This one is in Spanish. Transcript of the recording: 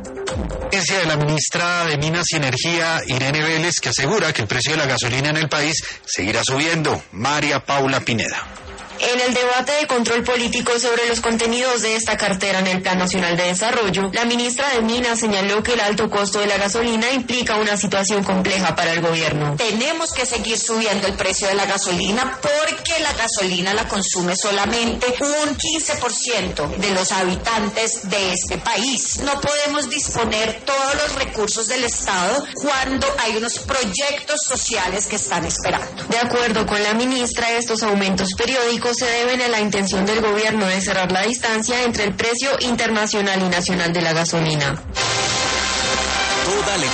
De la ministra de Minas y Energía, Irene Vélez, que asegura que el precio de la gasolina en el país seguirá subiendo. María Paula Pineda. En el debate de control político sobre los contenidos de esta cartera en el Plan Nacional de Desarrollo, la ministra de Minas señaló que el alto costo de la gasolina implica una situación compleja para el gobierno. Tenemos que seguir subiendo el precio de la gasolina porque la gasolina la consume solamente un 15% de los habitantes de este país. No podemos disponer todos los recursos del Estado cuando hay unos proyectos sociales que están esperando. De acuerdo con la ministra, estos aumentos periódicos se deben a la intención del gobierno de cerrar la distancia entre el precio internacional y nacional de la gasolina.